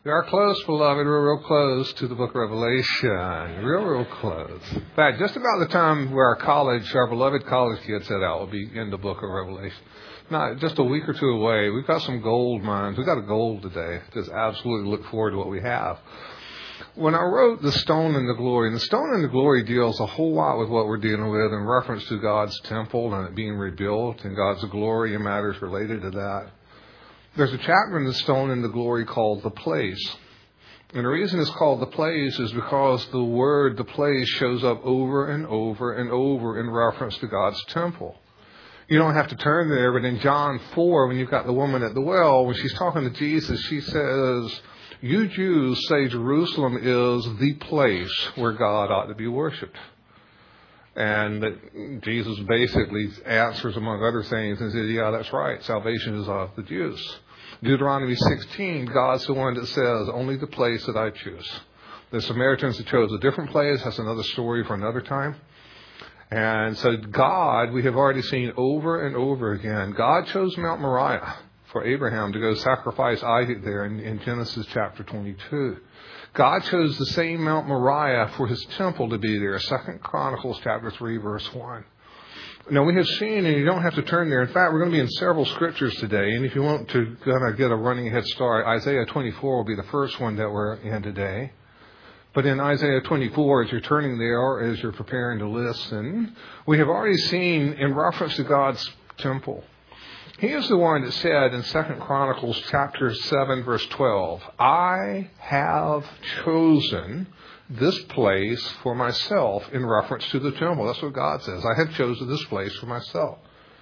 We are close, beloved. We're real close to the book of Revelation. Real close. In fact, just about the time where our beloved college kids set out will be in the book of Revelation. Not just a week or two away. We've got some gold mines. We've got a gold today. Just absolutely look forward to what we have. When I wrote The Stone and the Glory, and The Stone and the Glory deals a whole lot with what we're dealing with in reference to God's temple and it being rebuilt and God's glory and matters related to that. There's a chapter in The Stone and the Glory called The Place. And the reason it's called The Place is because the word The Place shows up over and over and over in reference to God's temple. You don't have to turn there, but in John 4, when you've got the woman at the well, when she's talking to Jesus, she says, "You Jews say Jerusalem is the place where God ought to be worshipped." And Jesus basically answers, among other things, and says, yeah, that's right. Salvation is of the Jews. Deuteronomy 16, God's the one that says, only the place that I choose. The Samaritans that chose a different place, that's another story for another time. And so God, we have already seen over and over again, God chose Mount Moriah for Abraham to go sacrifice Isaac there in Genesis chapter 22. God chose the same Mount Moriah for his temple to be there. 2 Chronicles chapter 3, verse 1. Now, we have seen, and you don't have to turn there. In fact, we're going to be in several scriptures today. And if you want to kind of get a running head start, Isaiah 24 will be the first one that we're in today. But in Isaiah 24, as you're turning there, or as you're preparing to listen, we have already seen in reference to God's temple. He is the one that said in 2 Chronicles chapter 7, verse 12, I have chosen this place for myself in reference to the temple. That's what God says. I have chosen this place for myself.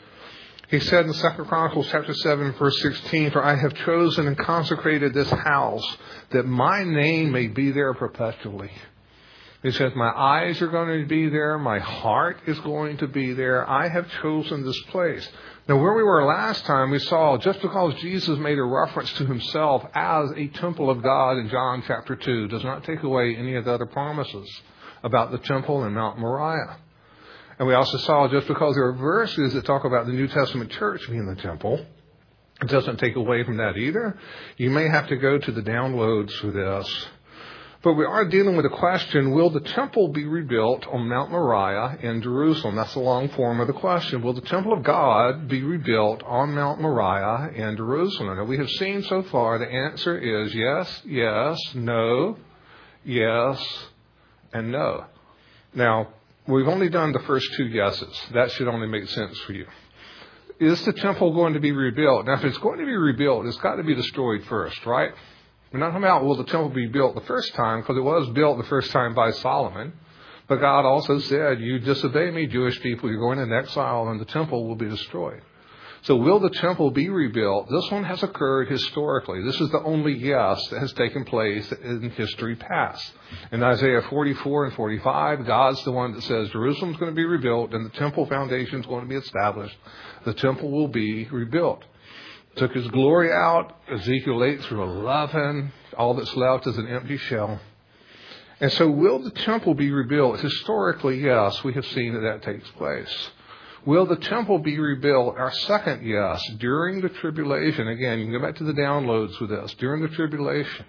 He said in 2 Chronicles chapter 7, verse 16, for I have chosen and consecrated this house that my name may be there perpetually. He says, my eyes are going to be there. My heart is going to be there. I have chosen this place. Now, where we were last time, we saw just because Jesus made a reference to himself as a temple of God in John chapter 2 does not take away any of the other promises about the temple and Mount Moriah. And we also saw just because there are verses that talk about the New Testament church being the temple, it doesn't take away from that either. You may have to go to the downloads for this. But we are dealing with a question, will the temple be rebuilt on Mount Moriah in Jerusalem? That's the long form of the question. Will the temple of God be rebuilt on Mount Moriah in Jerusalem? Now, we have seen so far the answer is yes, yes, no, yes, and no. Now, we've only done the first two yeses. That should only make sense for you. Is the temple going to be rebuilt? Now, if it's going to be rebuilt, it's got to be destroyed first, right? We're not talking about will the temple be built the first time, because it was built the first time by Solomon. But God also said, you disobey me, Jewish people, you're going into exile, and the temple will be destroyed. So will the temple be rebuilt? This one has occurred historically. This is the only yes that has taken place in history past. In Isaiah 44 and 45, God's the one that says Jerusalem's going to be rebuilt and the temple foundation is going to be established. The temple will be rebuilt. Took his glory out, Ezekiel 8 through 11. All that's left is an empty shell. And so will the temple be rebuilt? Historically, yes, we have seen that takes place. Will the temple be rebuilt? Our second yes, during the tribulation. Again, you can go back to the downloads with this. During the tribulation.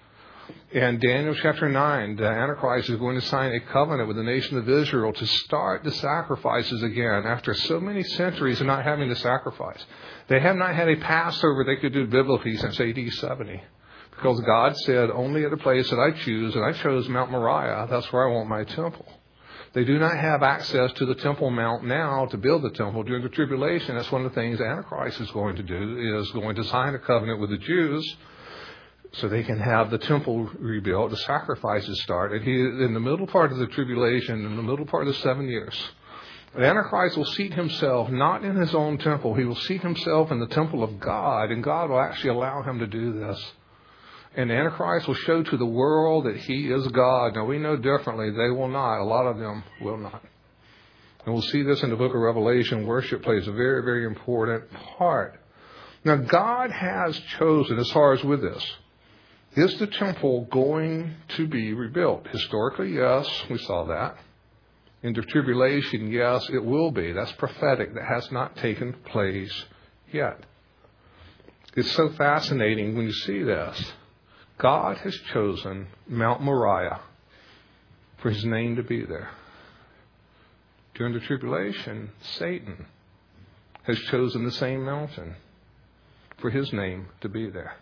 In Daniel chapter 9, the Antichrist is going to sign a covenant with the nation of Israel to start the sacrifices again after so many centuries of not having to sacrifice. They have not had a Passover they could do biblically since AD 70. Because God said, only at a place that I choose, and I chose Mount Moriah, that's where I want my temple. They do not have access to the Temple Mount now to build the temple during the tribulation. That's one of the things the Antichrist is going to do, is going to sign a covenant with the Jews so they can have the temple rebuilt, the sacrifices started. He, in the middle part of the tribulation, in the middle part of the 7 years, the Antichrist will seat himself not in his own temple. He will seat himself in the temple of God, and God will actually allow him to do this. And the Antichrist will show to the world that he is God. Now, we know differently. They will not. A lot of them will not. And we'll see this in the book of Revelation. Worship plays a very, very important part. Now, God has chosen, as far as with this, is the temple going to be rebuilt? Historically, yes, we saw that. In the tribulation, yes, it will be. That's prophetic. That has not taken place yet. It's so fascinating when you see this. God has chosen Mount Moriah for his name to be there. During the tribulation, Satan has chosen the same mountain for his name to be there.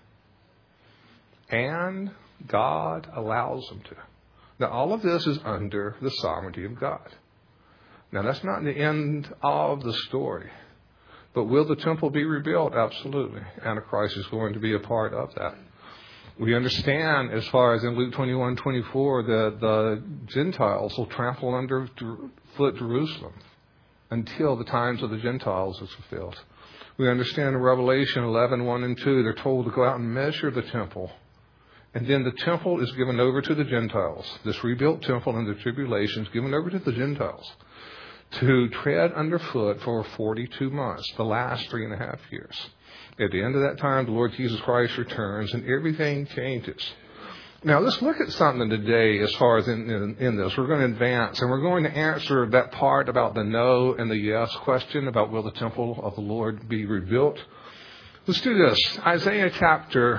And God allows him to. Now, all of this is under the sovereignty of God. Now, that's not the end of the story. But will the temple be rebuilt? Absolutely. Antichrist is going to be a part of that. We understand, as far as in Luke 21:24, that the Gentiles will trample underfoot Jerusalem until the times of the Gentiles is fulfilled. We understand in Revelation 11:1 and 2, they're told to go out and measure the temple. And then the temple is given over to the Gentiles. This rebuilt temple in the tribulation is given over to the Gentiles to tread underfoot for 42 months, the last 3.5 years. At the end of that time, the Lord Jesus Christ returns and everything changes. Now, let's look at something today as far as in this. We're going to advance, and we're going to answer that part about the no and the yes question about will the temple of the Lord be rebuilt. Let's do this. Isaiah chapter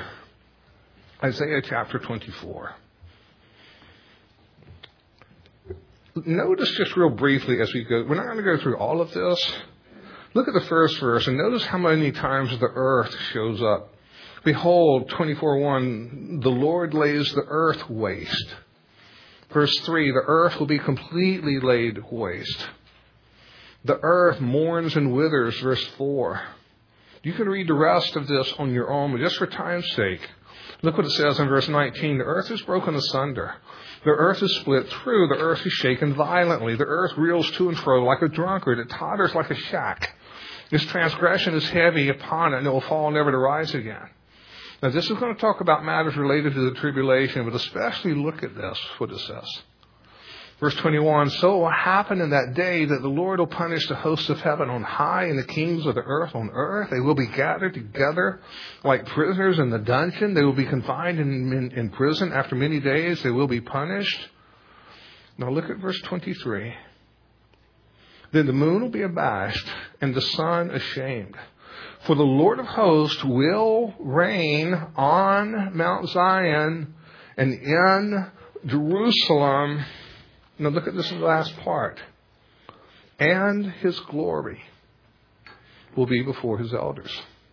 24. Notice just real briefly as we go, we're not going to go through all of this. Look at the first verse and notice how many times the earth shows up. Behold, 24:1, the Lord lays the earth waste. Verse 3, the earth will be completely laid waste. The earth mourns and withers, verse 4. You can read the rest of this on your own, but just for time's sake, look what it says in verse 19. The earth is broken asunder. The earth is split through. The earth is shaken violently. The earth reels to and fro like a drunkard. It totters like a shack. This transgression is heavy upon it, and it will fall never to rise again. Now, this is going to talk about matters related to the tribulation, but especially look at this, what it says. Verse 21, so it will happen in that day that the Lord will punish the hosts of heaven on high and the kings of the earth on earth. They will be gathered together like prisoners in the dungeon. They will be confined in prison. After many days, they will be punished. Now look at verse 23. Then the moon will be abashed and the sun ashamed. For the Lord of hosts will reign on Mount Zion and in Jerusalem. Now look at this last part. And his glory will be before his elders.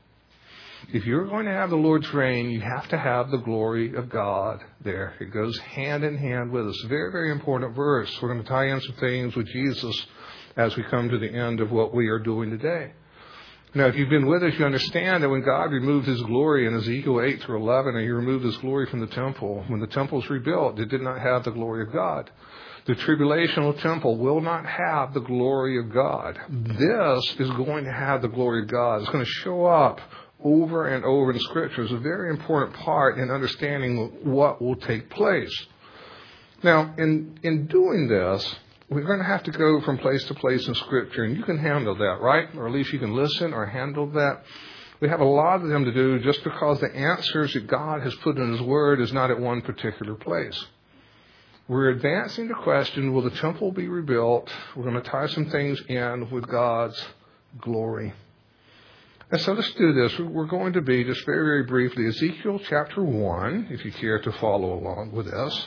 If you're going to have the Lord's reign, you have to have the glory of God there. It goes hand in hand with us. Very, very important verse. We're going to tie in some things with Jesus as we come to the end of what we are doing today. Now, if you've been with us, you understand that when God removed his glory in Ezekiel 8-11, and he removed his glory from the temple, when the temple was rebuilt, it did not have the glory of God. The tribulational temple will not have the glory of God. This is going to have the glory of God. It's going to show up over and over in Scripture. It's a very important part in understanding what will take place. Now, in doing this, we're going to have to go from place to place in Scripture, and you can handle that, right? Or at least you can listen or handle that. We have a lot of them to do just because the answers that God has put in his Word is not at one particular place. We're advancing the question, will the temple be rebuilt? We're going to tie some things in with God's glory. And so let's do this. We're going to be, just very, very briefly, Ezekiel chapter 1, if you care to follow along with us.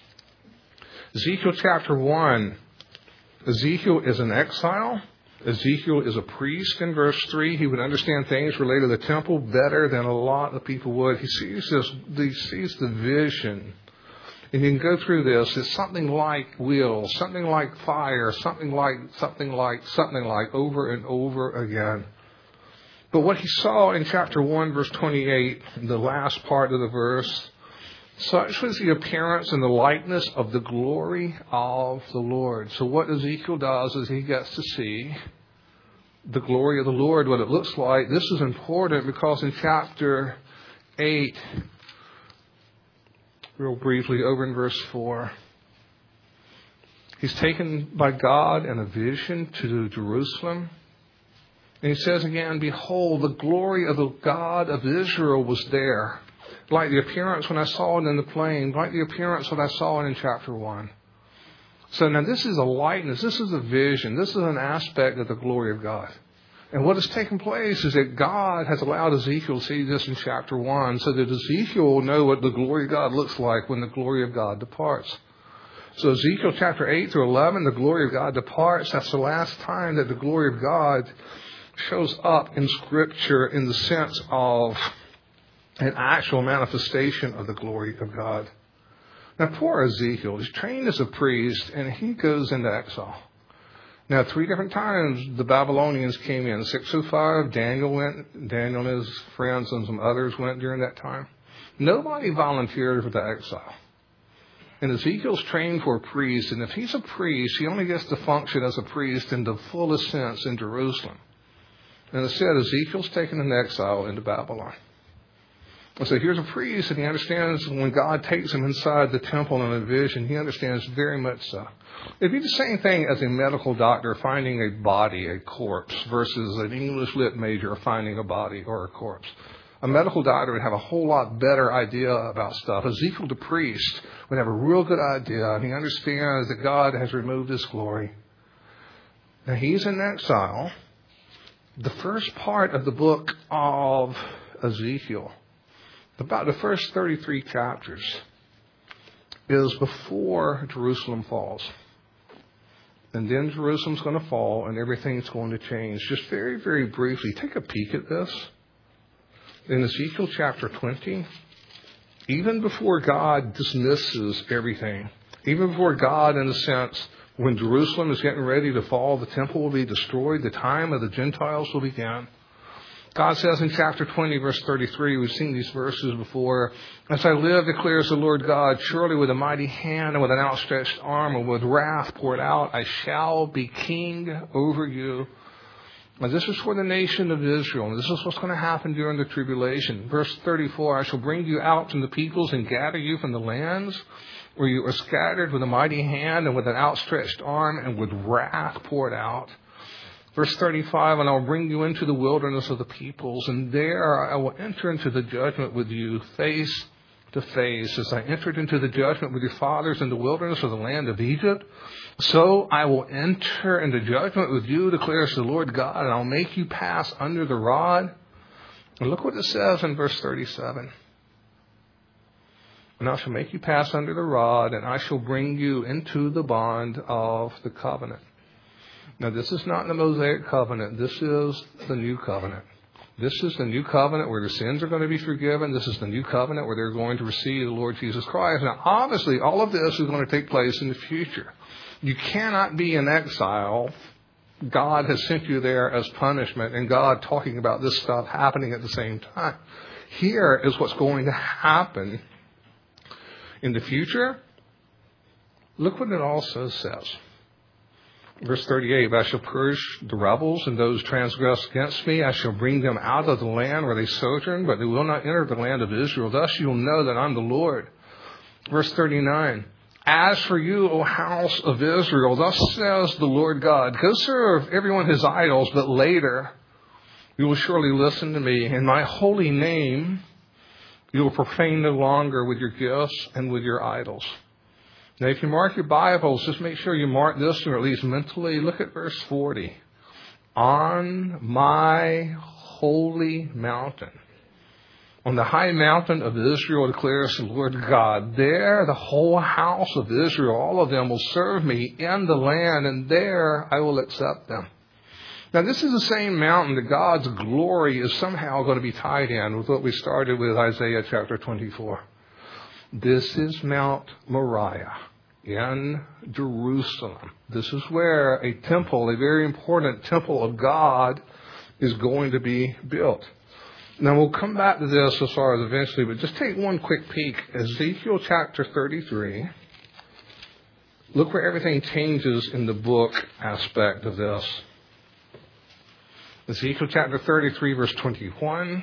Ezekiel chapter 1. Ezekiel is in exile. Ezekiel is a priest in verse 3. He would understand things related to the temple better than a lot of people would. He sees the vision. And you can go through this. It's something like wheels, something like fire, something like, over and over again. But what he saw in chapter 1, verse 28, the last part of the verse, such was the appearance and the likeness of the glory of the Lord. So what Ezekiel does is he gets to see the glory of the Lord, what it looks like. This is important because in chapter 8, real briefly, over in verse 4, he's taken by God in a vision to Jerusalem. And he says again, behold, the glory of the God of Israel was there. Like the appearance when I saw it in the plain, like the appearance when I saw it in chapter 1. So now this is a likeness, this is a vision, this is an aspect of the glory of God. And what has taken place is that God has allowed Ezekiel to see this in chapter 1 so that Ezekiel will know what the glory of God looks like when the glory of God departs. So Ezekiel chapter 8 through 11, the glory of God departs. That's the last time that the glory of God shows up in Scripture in the sense of an actual manifestation of the glory of God. Now, poor Ezekiel, he's trained as a priest, and he goes into exile. Now, 3 different times the Babylonians came in. 605, Daniel went, Daniel and his friends and some others went during that time. Nobody volunteered for the exile. And Ezekiel's trained for a priest, and if he's a priest, he only gets to function as a priest in the fullest sense in Jerusalem. And instead, Ezekiel's taken in exile into Babylon. And so here's a priest, and he understands when God takes him inside the temple in a vision, he understands very much so. It'd be the same thing as a medical doctor finding a body, a corpse, versus an English lit major finding a body or a corpse. A medical doctor would have a whole lot better idea about stuff. Ezekiel, the priest, would have a real good idea, and he understands that God has removed his glory. Now, he's in exile. The first part of the book of Ezekiel, about the first 33 chapters, is before Jerusalem falls. And then Jerusalem's going to fall and everything's going to change. Just very, very briefly, take a peek at this. In Ezekiel chapter 20, even before God dismisses everything, even before God, in a sense, when Jerusalem is getting ready to fall, the temple will be destroyed, the time of the Gentiles will begin. God says in chapter 20, verse 33, we've seen these verses before, "As I live, declares the Lord God, surely with a mighty hand and with an outstretched arm and with wrath poured out, I shall be king over you." Now, this is for the nation of Israel, and this is what's going to happen during the tribulation. Verse 34, "I shall bring you out from the peoples and gather you from the lands where you are scattered with a mighty hand and with an outstretched arm and with wrath poured out." Verse 35, "And I will bring you into the wilderness of the peoples, and there I will enter into the judgment with you face to face, as I entered into the judgment with your fathers in the wilderness of the land of Egypt. So I will enter into judgment with you, declares the Lord God, and I'll make you pass under the rod." And look what it says in verse 37. "And I shall make you pass under the rod, and I shall bring you into the bond of the covenant." Now, this is not the Mosaic covenant. This is the new covenant. This is the new covenant where their sins are going to be forgiven. This is the new covenant where they're going to receive the Lord Jesus Christ. Now, obviously, all of this is going to take place in the future. You cannot be in exile. God has sent you there as punishment, and God talking about this stuff happening at the same time. Here is what's going to happen in the future. Look what it also says. Verse 38, "But I shall purge the rebels and those transgress against me. I shall bring them out of the land where they sojourn, but they will not enter the land of Israel. Thus you will know that I'm the Lord." Verse 39, "As for you, O house of Israel, thus says the Lord God, go serve everyone his idols, but later you will surely listen to me. In my holy name you will profane no longer with your gifts and with your idols." Now, if you mark your Bibles, just make sure you mark this, or at least mentally. Look at verse 40. "On my holy mountain, on the high mountain of Israel, declares the Lord God, there the whole house of Israel, all of them, will serve me in the land, and there I will accept them." Now, this is the same mountain that God's glory is somehow going to be tied in with what we started with Isaiah chapter 24. This is Mount Moriah in Jerusalem. This is where a temple, a very important temple of God, is going to be built. Now, we'll come back to this as far as eventually, but just take one quick peek. Ezekiel chapter 33. Look where everything changes in the book aspect of this. Ezekiel chapter 33, verse 21.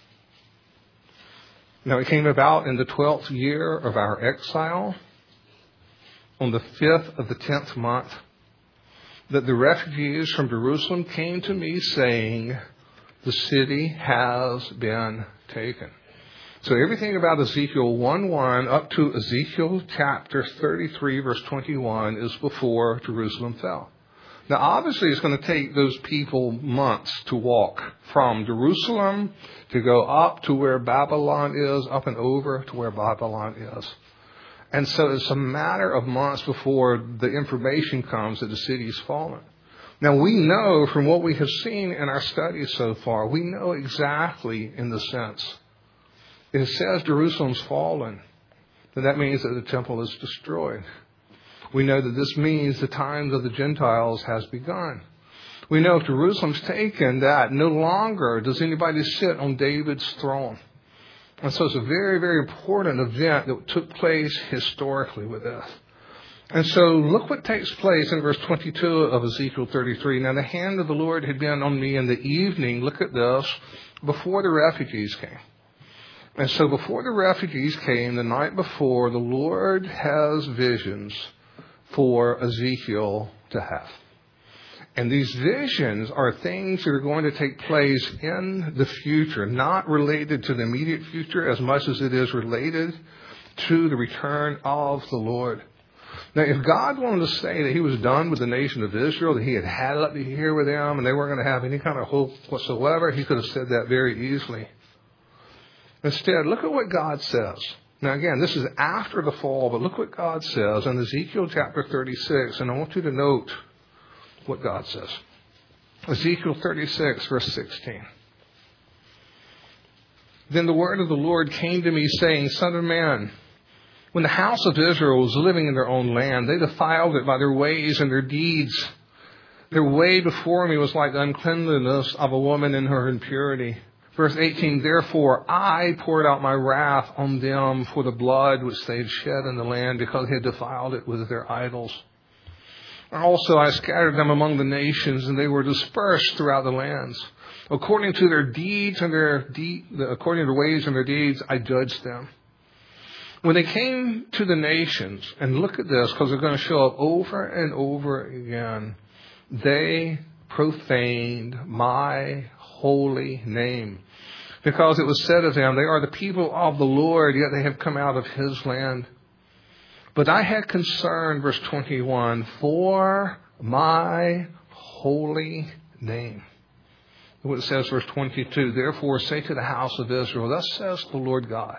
"Now it came about in the 12th year of our exile, on the 5th of the 10th month, that the refugees from Jerusalem came to me, saying, the city has been taken." So everything about Ezekiel 1:1 up to Ezekiel chapter 33, verse 21 is before Jerusalem fell. Now, obviously, it's going to take those people months to walk from Jerusalem to go up to where Babylon is, up and over to where Babylon is. And so it's a matter of months before the information comes that the city's fallen. Now, we know from what we have seen in our studies so far, we know exactly in the sense. It says Jerusalem's fallen. Then that means that the temple is destroyed. We know that this means the times of the Gentiles has begun. We know if Jerusalem's taken, that no longer does anybody sit on David's throne. And so it's a very, very important event that took place historically with this. And so look what takes place in verse 22 of Ezekiel 33. Now the hand of the Lord had been on me in the evening, look at this, before the refugees came. And so before the refugees came, the night before, the Lord has visions for Ezekiel to have. And these visions are things that are going to take place in the future, not related to the immediate future as much as it is related to the return of the Lord. Now, if God wanted to say that he was done with the nation of Israel, that he had had it up to here with them and they weren't going to have any kind of hope whatsoever, he could have said that very easily. Instead, look at what God says. Now, again, this is after the fall, but look what God says in Ezekiel chapter 36, and I want you to note what God says. Ezekiel 36, verse 16. Then the word of the Lord came to me, saying, Son of man, when the house of Israel was living in their own land, they defiled it by their ways and their deeds. Their way before me was like the uncleanliness of a woman in her impurity. Verse 18, therefore I poured out my wrath on them for the blood which they had shed in the land, because they had defiled it with their idols. Also I scattered them among the nations, and they were dispersed throughout the lands. According to their deeds and according to their ways and their deeds, I judged them. When they came to the nations, and look at this, because they're going to show up over and over again, they profaned my holy name. Because it was said of them, they are the people of the Lord, yet they have come out of his land. But I had concern, verse 21, for my holy name. What it says, verse 22, therefore say to the house of Israel, thus says the Lord God,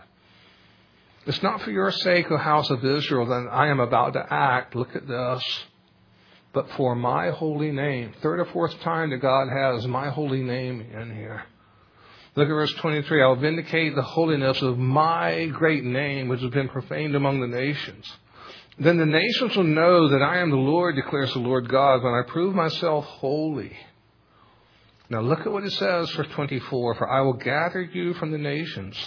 it's not for your sake, O house of Israel, that I am about to act, look at this, but for my holy name. Third or fourth time that God has my holy name in here. Look at verse 23. I will vindicate the holiness of my great name, which has been profaned among the nations. Then the nations will know that I am the Lord, declares the Lord God, when I prove myself holy. Now look at what it says, verse 24. For I will gather you from the nations,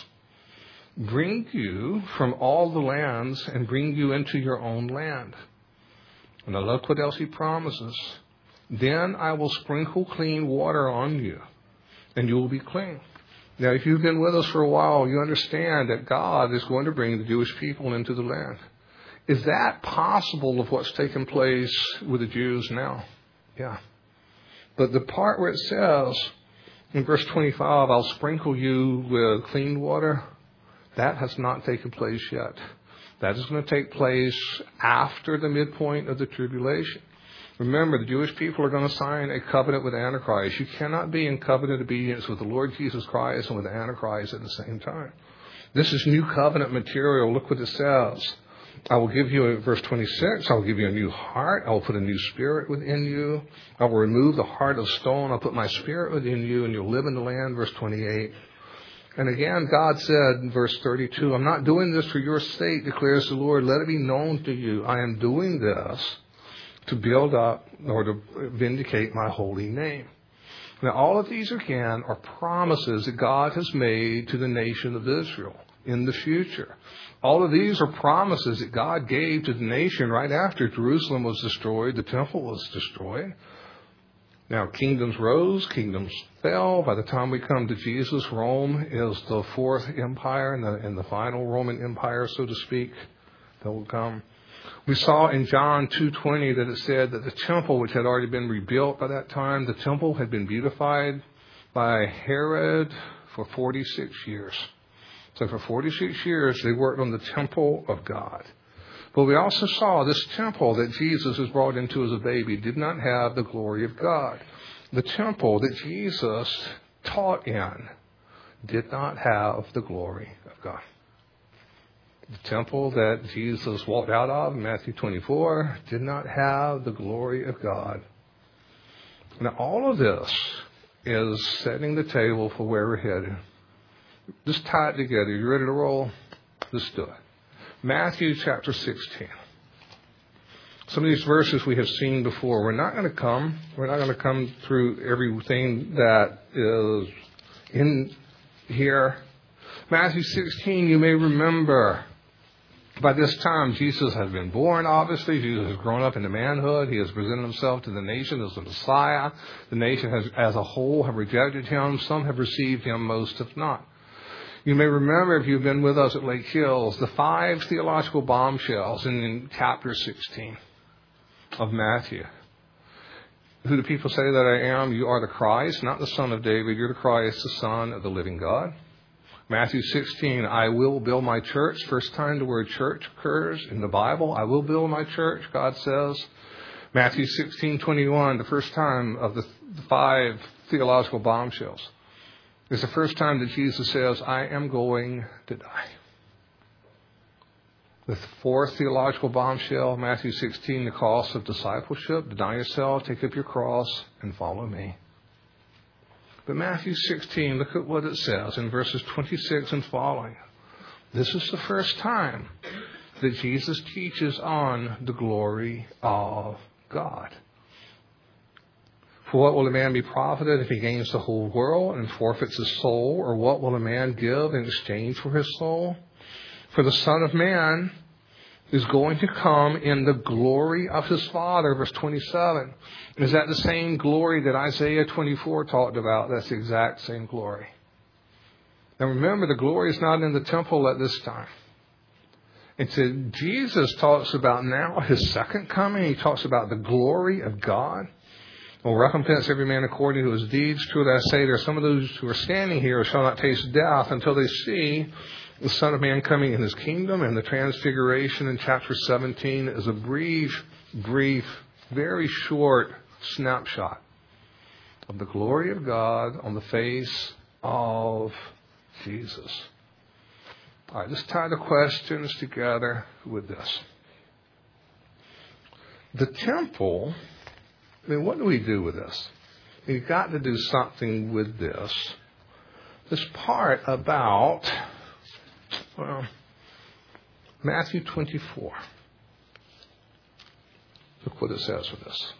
bring you from all the lands, and bring you into your own land. And now look what else he promises. Then I will sprinkle clean water on you, and you will be clean. Now, if you've been with us for a while, you understand that God is going to bring the Jewish people into the land. Is that possible of what's taken place with the Jews now? Yeah. But the part where it says, in verse 25, I'll sprinkle you with clean water, that has not taken place yet. That is going to take place after the midpoint of the tribulation. Remember, the Jewish people are going to sign a covenant with Antichrist. You cannot be in covenant obedience with the Lord Jesus Christ and with Antichrist at the same time. This is new covenant material. Look what it says. I will give you, verse 26, I will give you a new heart. I will put a new spirit within you. I will remove the heart of stone. I'll put my spirit within you, and you'll live in the land, verse 28. And again, God said in verse 32, I'm not doing this for your sake, declares the Lord. Let it be known to you. I am doing this to build up or to vindicate my holy name. Now, all of these, again, are promises that God has made to the nation of Israel in the future. All of these are promises that God gave to the nation right after Jerusalem was destroyed, the temple was destroyed. Now, kingdoms rose, kingdoms fell. By the time we come to Jesus, Rome is the fourth empire and the final Roman Empire, so to speak, that will come. We saw in John 2:20 that it said that the temple, which had already been rebuilt by that time, the temple had been beautified by Herod for 46 years. So for 46 years, they worked on the temple of God. But we also saw this temple that Jesus was brought into as a baby did not have the glory of God. The temple that Jesus taught in did not have the glory of God. The temple that Jesus walked out of in Matthew 24 did not have the glory of God. Now, all of this is setting the table for where we're headed. Just tie it together. You ready to roll? Let's do it. Matthew chapter 16. Some of these verses we have seen before. We're not going to come through everything that is in here. Matthew 16, you may remember, by this time Jesus has been born, obviously. Jesus has grown up into manhood. He has presented himself to the nation as the Messiah. The nation has, as a whole, have rejected him. Some have received him, most have not. You may remember, if you've been with us at Lake Hills, the 5 theological bombshells in chapter 16 of Matthew. Who do people say that I am? You are the Christ, not the Son of David. You're the Christ, the Son of the living God. Matthew 16, I will build my church. First time the word church occurs in the Bible. I will build my church, God says. Matthew 16:21, the first time of the 5 theological bombshells. It's the first time that Jesus says, I am going to die. The 4th theological bombshell, Matthew 16, the cost of discipleship. Deny yourself, take up your cross, and follow me. But Matthew 16, look at what it says in verses 26 and following. This is the first time that Jesus teaches on the glory of God. For what will a man be profited if he gains the whole world and forfeits his soul? Or what will a man give in exchange for his soul? For the Son of Man is going to come in the glory of his Father. Verse 27. Is that the same glory that Isaiah 24 talked about? That's the exact same glory. Now remember, the glory is not in the temple at this time. And so Jesus talks about now his second coming. He talks about the glory of God. Will recompense every man according to his deeds. Truly I say, there are some of those who are standing here who shall not taste death until they see the Son of Man coming in his kingdom. And the transfiguration in chapter 17 is a brief, very short snapshot of the glory of God on the face of Jesus. All right, let's tie the questions together with this. The temple, I mean, what do we do with this? We've got to do something with this. This part about, Matthew 24. Look what it says for this.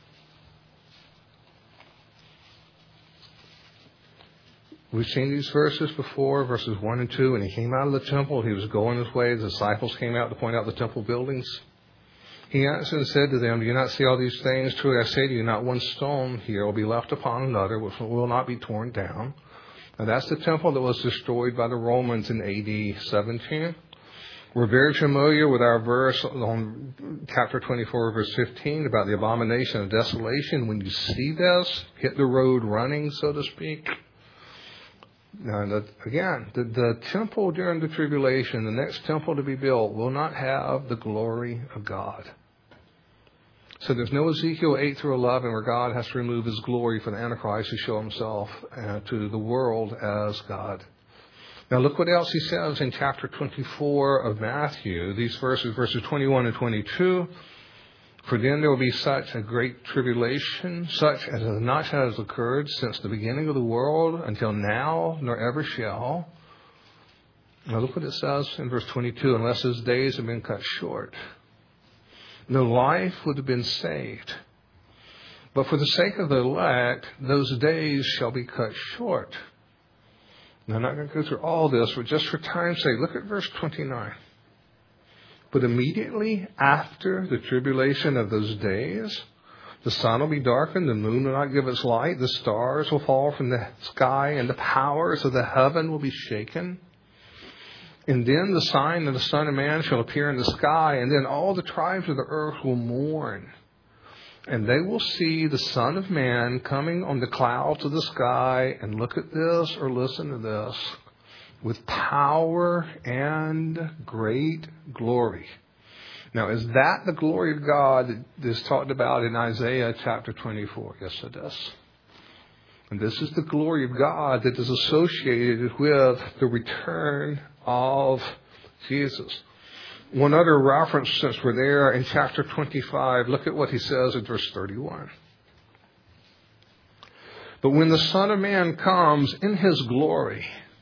We've seen these verses before, verses 1 and 2. When he came out of the temple, he was going his way. The disciples came out to point out the temple buildings. He answered and said to them, do you not see all these things? Truly I say to you, not one stone here will be left upon another, which will not be torn down. And that's the temple that was destroyed by the Romans in AD 17. We're very familiar with our verse on chapter 24, verse 15, about the abomination of desolation. When you see this, hit the road running, so to speak. Now, the temple during the tribulation, the next temple to be built, will not have the glory of God. So there's no Ezekiel 8 through 11 where God has to remove his glory for the Antichrist to show himself to the world as God. Now look what else he says in chapter 24 of Matthew. These verses 21 and 22. For then there will be such a great tribulation, such as not has occurred since the beginning of the world until now, nor ever shall. Now look what it says in verse 22. Unless his days have been cut short, no life would have been saved. But for the sake of the elect, those days shall be cut short. Now, I'm not going to go through all this, but just for time's sake, look at verse 29. But immediately after the tribulation of those days, the sun will be darkened, the moon will not give its light, the stars will fall from the sky, and the powers of the heaven will be shaken. And then the sign of the Son of Man shall appear in the sky, and then all the tribes of the earth will mourn. And they will see the Son of Man coming on the clouds of the sky, and look at this or listen to this, with power and great glory. Now, is that the glory of God that is talked about in Isaiah chapter 24? Yes, it is. And this is the glory of God that is associated with the return of Jesus. One other reference, since we're there, in chapter 25, look at what he says in verse 31. But when the Son of Man comes in his glory,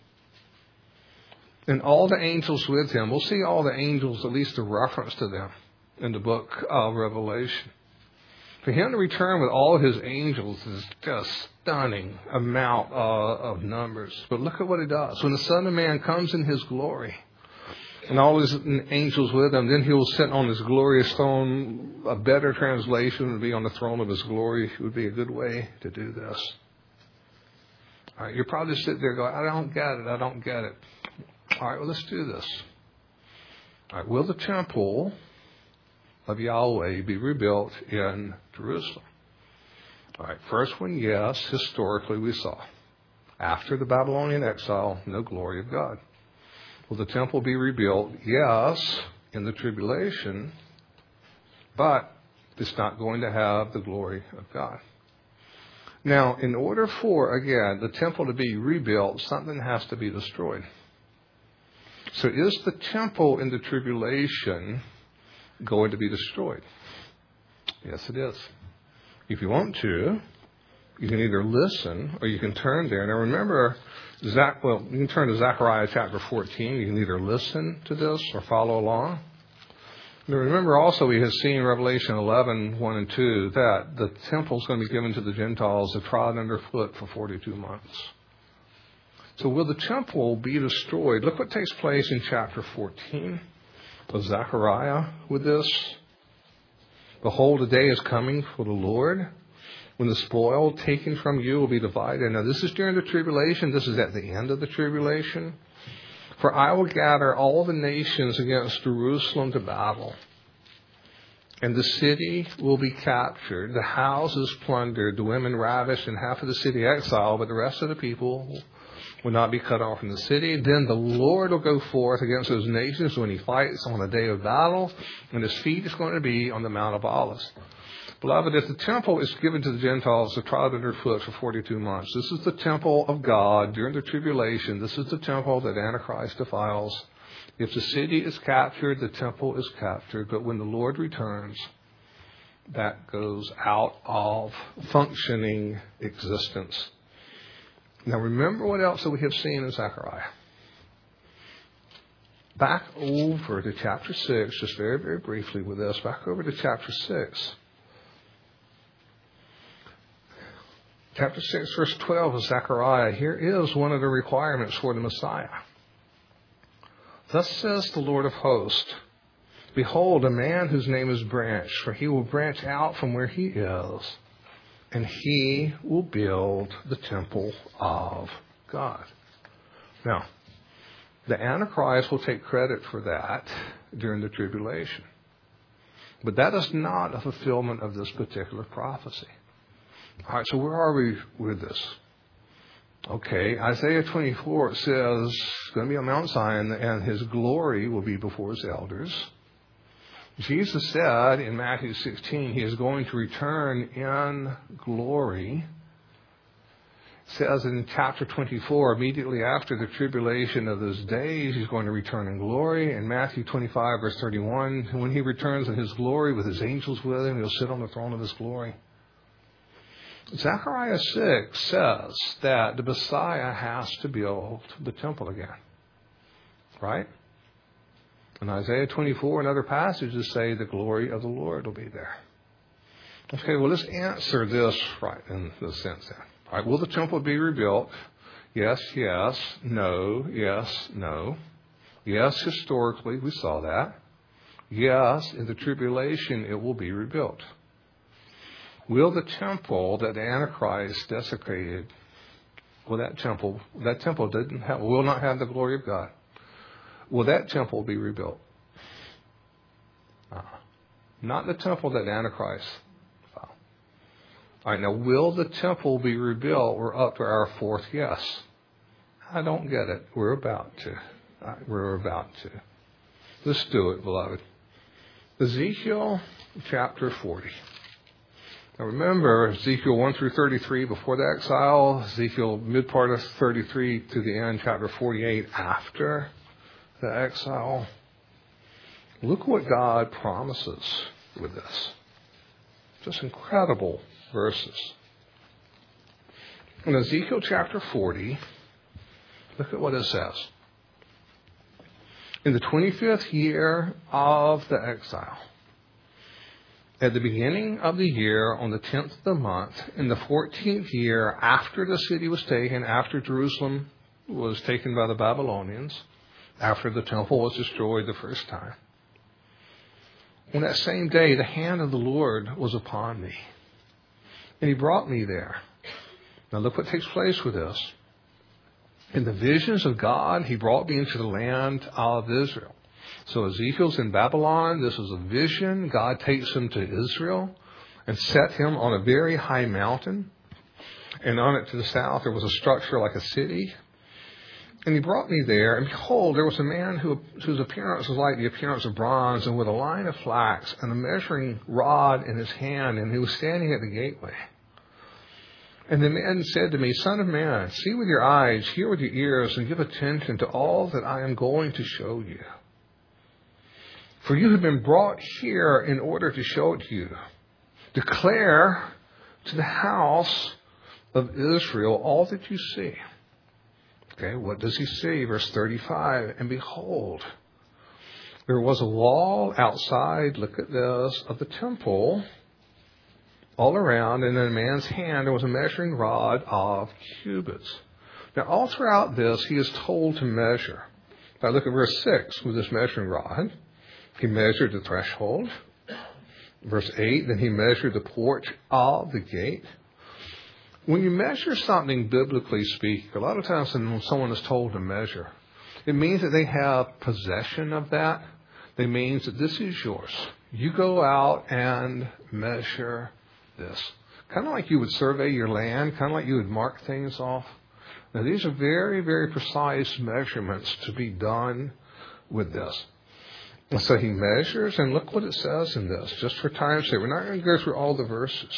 and all the angels with him, we'll see all the angels, at least a reference to them in the book of Revelation. For him to return with all of his angels is just stunning amount of numbers. But look at what he does. When the Son of Man comes in his glory, and all his angels with him, then he will sit on his glorious throne. A better translation would be on the throne of his glory. It would be a good way to do this. All right, you're probably sitting there going, I don't get it. All right, well, let's do this. All right, will the temple of Yahweh be rebuilt in Jerusalem? All right, first one, yes, historically we saw. After the Babylonian exile, no glory of God. Will the temple be rebuilt? Yes, in the tribulation, but it's not going to have the glory of God. Now, in order for, again, the temple to be rebuilt, something has to be destroyed. So is the temple in the tribulation going to be destroyed? Yes, it is. If you want to, you can either listen or you can turn there. Now remember, you can turn to Zechariah chapter 14. You can either listen to this or follow along. Now remember also we have seen Revelation 11, 1 and 2, that the temple is going to be given to the Gentiles to trod underfoot for 42 months. So will the temple be destroyed? Look what takes place in chapter 14 of Zechariah with this. Behold, a day is coming for the Lord when the spoil taken from you will be divided. Now this is during the tribulation. This is at the end of the tribulation. For I will gather all the nations against Jerusalem to battle. And the city will be captured, the houses plundered, the women ravished, and half of the city exiled, but the rest of the people will not be cut off from the city. Then the Lord will go forth against those nations when he fights on a day of battle, and his feet is going to be on the Mount of Olives. Beloved, if the temple is given to the Gentiles to trod underfoot for 42 months, this is the temple of God during the tribulation. This is the temple that Antichrist defiles. If the city is captured, the temple is captured. But when the Lord returns, that goes out of functioning existence. Now remember what else that we have seen in Zechariah. Back over to chapter 6, just very, very briefly with this. Back over to chapter 6. Chapter 6, verse 12 of Zechariah. Here is one of the requirements for the Messiah. Thus says the Lord of hosts, behold, a man whose name is Branch, for he will branch out from where he is, and he will build the temple of God. Now, the Antichrist will take credit for that during the tribulation. But that is not a fulfillment of this particular prophecy. All right, so where are we with this? Okay, Isaiah 24 says it's going to be on Mount Zion and his glory will be before his elders. Jesus said in Matthew 16 he is going to return in glory. It says in chapter 24, immediately after the tribulation of those days, he's going to return in glory. In Matthew 25, verse 31, when he returns in his glory with his angels with him, he'll sit on the throne of his glory. Zechariah 6 says that the Messiah has to build the temple again. Right? And Isaiah 24 and other passages say the glory of the Lord will be there. Okay, well, let's answer this right in the sense then. All right, will the temple be rebuilt? Yes, yes, no, yes, no. Yes, historically, we saw that. Yes, in the tribulation, it will be rebuilt. Will the temple that the Antichrist desecrated, will that temple will not have the glory of God? Will that temple be rebuilt? Not the temple that Antichrist found. All right, now will the temple be rebuilt? We're up to our fourth yes. I don't get it. We're about to. Let's do it, beloved. Ezekiel chapter 40. Now remember, Ezekiel 1 through 33 before the exile, Ezekiel mid part of 33 to the end, chapter 48 after the exile. Look what God promises with this. Just incredible verses. In Ezekiel chapter 40, look at what it says. In the 25th year of the exile, at the beginning of the year, on the 10th of the month, in the 14th year after the city was taken, after Jerusalem was taken by the Babylonians, after the temple was destroyed the first time, on that same day, the hand of the Lord was upon me, and he brought me there. Now look what takes place with this. In the visions of God, he brought me into the land of Israel. So Ezekiel's in Babylon. This is a vision. God takes him to Israel and set him on a very high mountain. And on it to the south, there was a structure like a city. And he brought me there, and behold, there was a man whose appearance was like the appearance of bronze, and with a line of flax and a measuring rod in his hand, and he was standing at the gateway. And the man said to me, Son of man, see with your eyes, hear with your ears, and give attention to all that I am going to show you. For you have been brought here in order to show it to you. Declare to the house of Israel all that you see. Okay, what does he see? Verse 35, and behold, there was a wall outside, look at this, of the temple all around, and in a man's hand there was a measuring rod of cubits. Now, all throughout this, he is told to measure. Now, look at verse 6 with this measuring rod. He measured the threshold. Verse 8, then he measured the porch of the gate. When you measure something, biblically speaking, a lot of times when someone is told to measure, it means that they have possession of that. It means that this is yours. You go out and measure this. Kind of like you would survey your land, kind of like you would mark things off. Now, these are very, very precise measurements to be done with this. And so he measures, and look what it says in this, just for time's sake. We're not going to go through all the verses.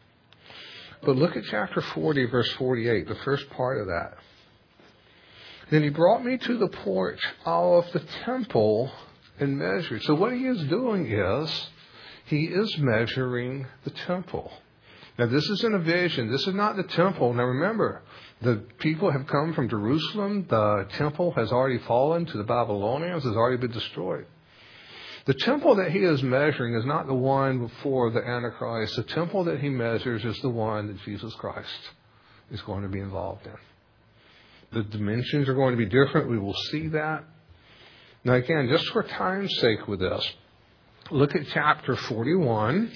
But look at chapter 40, verse 48, the first part of that. Then he brought me to the porch of the temple and measured. So what he is doing is, he is measuring the temple. Now this isn't a vision. This is not the temple. Now remember, the people have come from Jerusalem. The temple has already fallen to the Babylonians, has already been destroyed. The temple that he is measuring is not the one before the Antichrist. The temple that he measures is the one that Jesus Christ is going to be involved in. The dimensions are going to be different. We will see that. Now again, just for time's sake with this, look at chapter 41,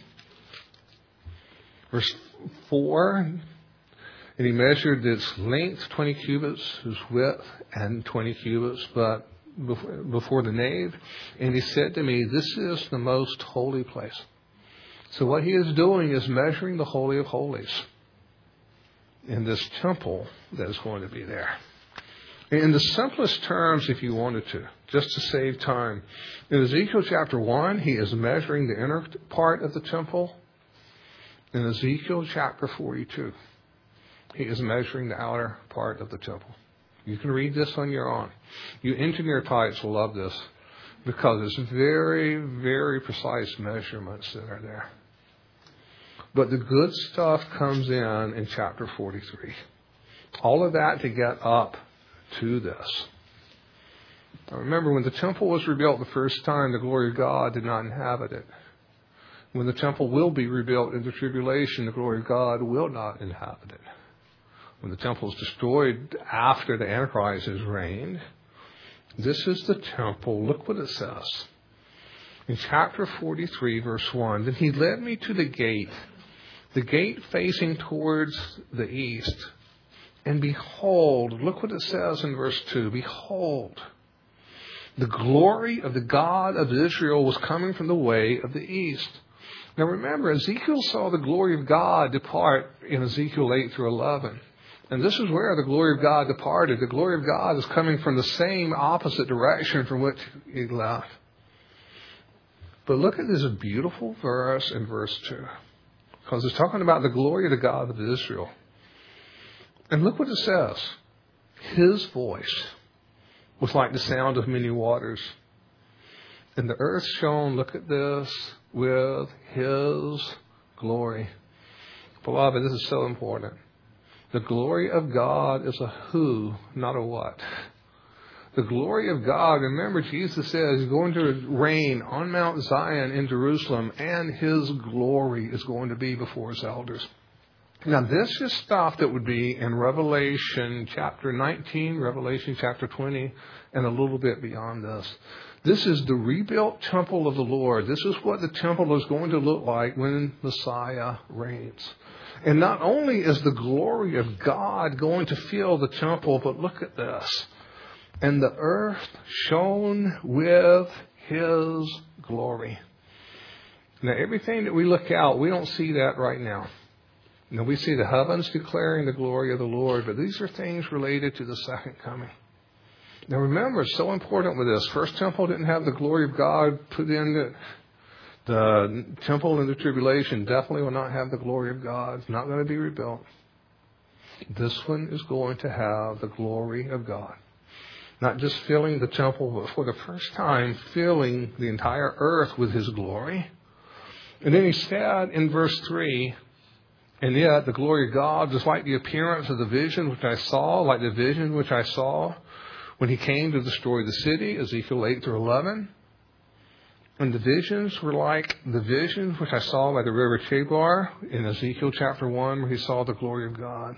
verse 4. And he measured its length 20 cubits, its width and 20 cubits, but before the nave, and he said to me, this is the most holy place. So what he is doing is measuring the Holy of Holies in this temple that is going to be there. In the simplest terms, if you wanted to, just to save time, in Ezekiel chapter 1, he is measuring the inner part of the temple. In Ezekiel chapter 42, he is measuring the outer part of the temple. You can read this on your own. You engineer types will love this because it's very, very precise measurements that are there. But the good stuff comes in chapter 43. All of that to get up to this. Now remember, when the temple was rebuilt the first time, the glory of God did not inhabit it. When the temple will be rebuilt in the tribulation, the glory of God will not inhabit it. When the temple is destroyed after the Antichrist has reigned, this is the temple. Look what it says. In chapter 43, verse 1, then he led me to the gate facing towards the east. And behold, look what it says in verse 2, behold, the glory of the God of Israel was coming from the way of the east. Now remember, Ezekiel saw the glory of God depart in Ezekiel 8 through 11. And this is where the glory of God departed. The glory of God is coming from the same opposite direction from which he left. But look at this beautiful verse in verse 2. Because it's talking about the glory of the God of Israel. And look what it says. His voice was like the sound of many waters. And the earth shone, look at this, with His glory. Beloved, this is so important. The glory of God is a who, not a what. The glory of God, remember Jesus says He's going to reign on Mount Zion in Jerusalem, and His glory is going to be before His elders. Now, this is stuff that would be in Revelation chapter 19, Revelation chapter 20, and a little bit beyond this. This is the rebuilt temple of the Lord. This is what the temple is going to look like when Messiah reigns. And not only is the glory of God going to fill the temple, but look at this. And the earth shone with His glory. Now, everything that we look out, we don't see that right now. Now, we see the heavens declaring the glory of the Lord, but these are things related to the second coming. Now, remember, it's so important with this. First temple didn't have the glory of God put in it. The temple in the tribulation definitely will not have the glory of God. It's not going to be rebuilt. This one is going to have the glory of God. Not just filling the temple, but for the first time, filling the entire earth with His glory. And then He said in verse 3, and yet the glory of God was like the appearance of the vision which I saw, like the vision which I saw when He came to destroy the city, Ezekiel 8-11. And the visions were like the visions which I saw by the river Chebar in Ezekiel chapter 1, where he saw the glory of God.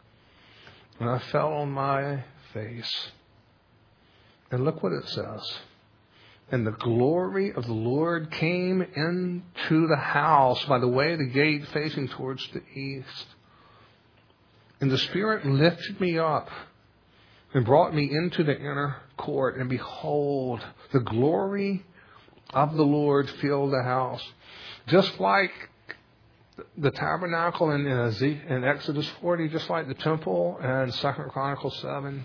And I fell on my face. And look what it says. And the glory of the Lord came into the house by the way of the gate facing towards the east. And the Spirit lifted me up and brought me into the inner court. And behold, the glory of the Lord filled the house. Just like the tabernacle in Exodus 40, just like the temple and 2 Chronicles 7.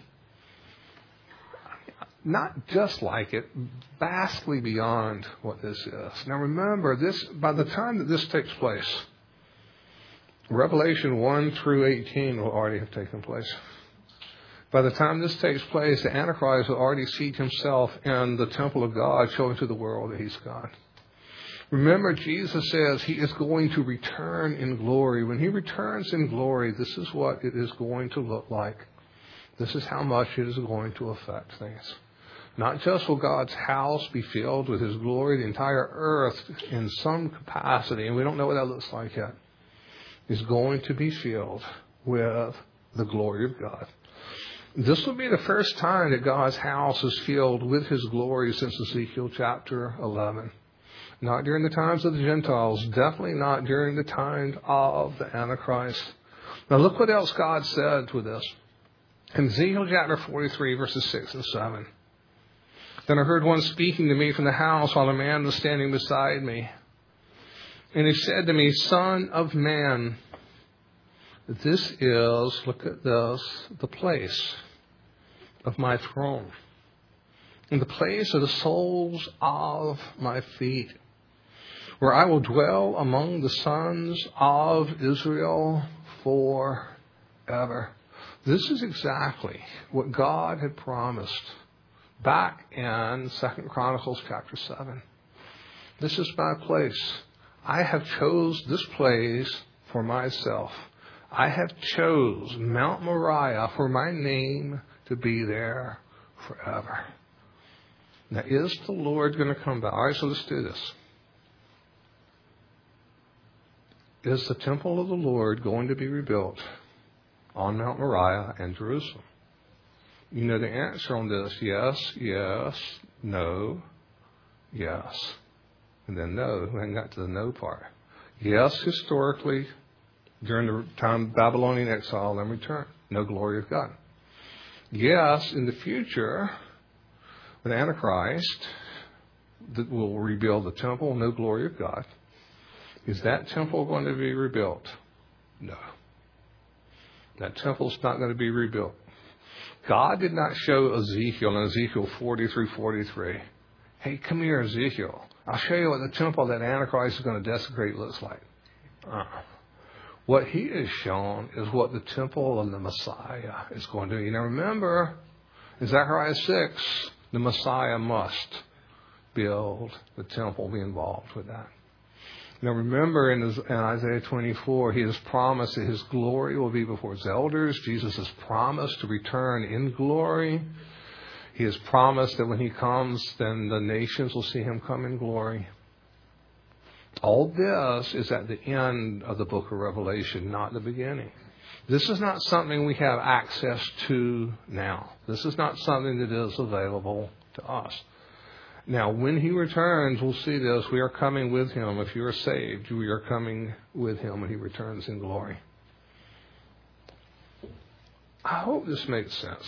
Not just like it, vastly beyond what this is. Now remember, this by the time that this takes place, Revelation 1-18 will already have taken place. By the time this takes place, the Antichrist will already seat himself in the temple of God, showing to the world that he's God. Remember, Jesus says He is going to return in glory. When He returns in glory, this is what it is going to look like. This is how much it is going to affect things. Not just will God's house be filled with His glory, the entire earth in some capacity, and we don't know what that looks like yet, is going to be filled with the glory of God. This will be the first time that God's house is filled with His glory since Ezekiel chapter 11. Not during the times of the Gentiles, definitely not during the time of the Antichrist. Now look what else God said with this. In Ezekiel chapter 43, verses 6 and 7. Then I heard one speaking to me from the house while a man was standing beside me. And he said to me, Son of man, this is, look at this, the place of my throne, and the place of the soles of my feet, where I will dwell among the sons of Israel forever. This is exactly what God had promised back in 2 Chronicles chapter 7. This is my place. I have chose this place for myself. I have chose Mount Moriah for my name to be there forever. Now, is the Lord going to come back? All right, so let's do this. Is the temple of the Lord going to be rebuilt on Mount Moriah and Jerusalem? You know the answer on this. Yes, yes, no, yes. And then no. We haven't got to the no part. Yes, historically, during the time of Babylonian exile and return. No glory of God. Yes, in the future, with Antichrist, that will rebuild the temple, no glory of God. Is that temple going to be rebuilt? No. That temple's not going to be rebuilt. God did not show Ezekiel in Ezekiel 40-43, hey, come here, Ezekiel. I'll show you what the temple that Antichrist is going to desecrate looks like. What he has shown is what the temple of the Messiah is going to do. Now remember, in Zechariah 6, the Messiah must build the temple, be involved with that. Now remember in Isaiah 24, he has promised that his glory will be before his elders. Jesus has promised to return in glory. He has promised that when he comes, then the nations will see him come in glory. All this is at the end of the book of Revelation, not the beginning. This is not something we have access to now. This is not something that is available to us. Now, when he returns, we'll see this. We are coming with him. If you are saved, we are coming with him when he returns in glory. I hope this makes sense.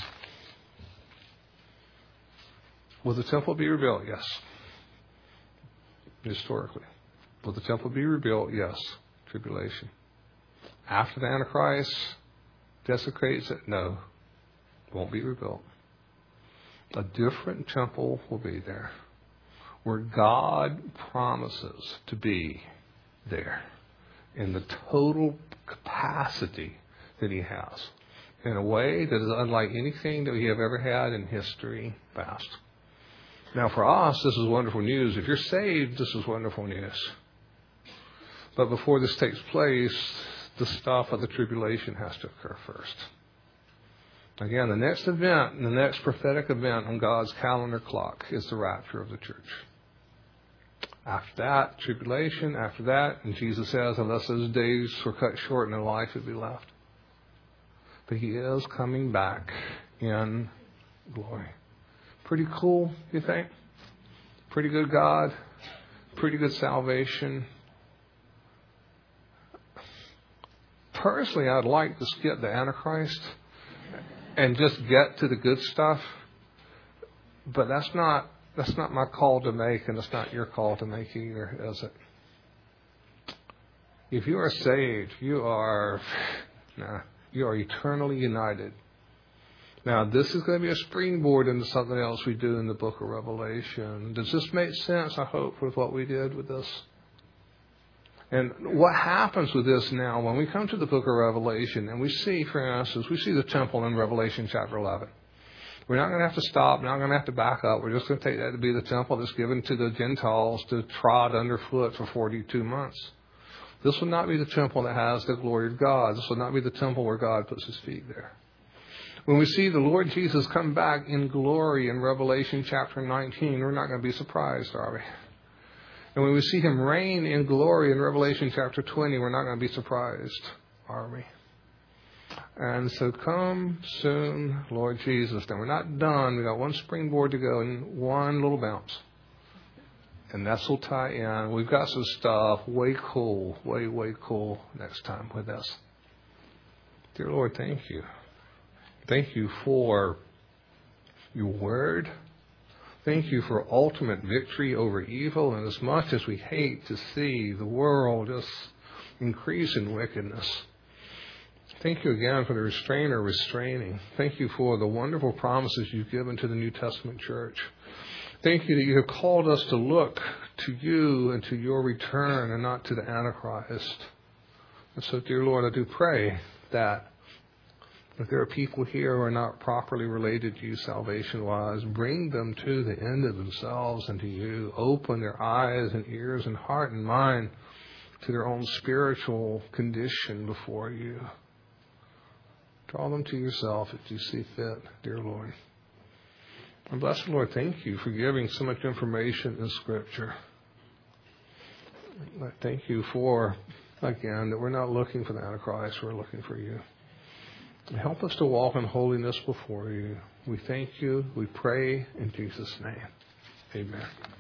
Will the temple be rebuilt? Yes. Historically. Will the temple be rebuilt? Yes. Tribulation. After the Antichrist desecrates it? No. It won't be rebuilt. A different temple will be there, where God promises to be there in the total capacity that he has, in a way that is unlike anything that we have ever had in history past. Now for us, this is wonderful news. If you're saved, this is wonderful news. But before this takes place, the stuff of the tribulation has to occur first. Again, the next event, the next prophetic event on God's calendar clock is the rapture of the church. After that, tribulation. After that, and Jesus says, unless those days were cut short, no life would be left. But he is coming back in glory. Pretty cool, you think? Pretty good God. Pretty good salvation. Personally, I'd like to skip the Antichrist and just get to the good stuff. But that's not my call to make, and it's not your call to make either, is it? If you are saved, you are eternally united. Now, this is going to be a springboard into something else we do in the book of Revelation. Does this make sense, I hope, with what we did with this? And what happens with this now, when we come to the book of Revelation, and we see, for instance, we see the temple in Revelation chapter 11. We're not going to have to stop, not going to have to back up. We're just going to take that to be the temple that's given to the Gentiles to trod underfoot for 42 months. This will not be the temple that has the glory of God. This will not be the temple where God puts his feet there. When we see the Lord Jesus come back in glory in Revelation chapter 19, we're not going to be surprised, are we? And when we see him reign in glory in Revelation chapter 20, we're not going to be surprised, are we? And so come soon, Lord Jesus. Now, we're not done. We've got one springboard to go and one little bounce. And that's will tie in. We've got some stuff way cool, way cool next time with us. Dear Lord, thank you. Thank you for your word. Thank you for ultimate victory over evil. And as much as we hate to see the world just increase in wickedness, thank you again for the restrainer restraining. Thank you for the wonderful promises you've given to the New Testament church. Thank you that you have called us to look to you and to your return and not to the Antichrist. And so, dear Lord, I do pray that if there are people here who are not properly related to you salvation-wise, bring them to the end of themselves and to you. Open their eyes and ears and heart and mind to their own spiritual condition before you. Draw them to yourself if you see fit, dear Lord. And blessed Lord, thank you for giving so much information in Scripture. I thank you for, again, that we're not looking for the Antichrist, we're looking for you. Help us to walk in holiness before you. We thank you. We pray in Jesus' name. Amen.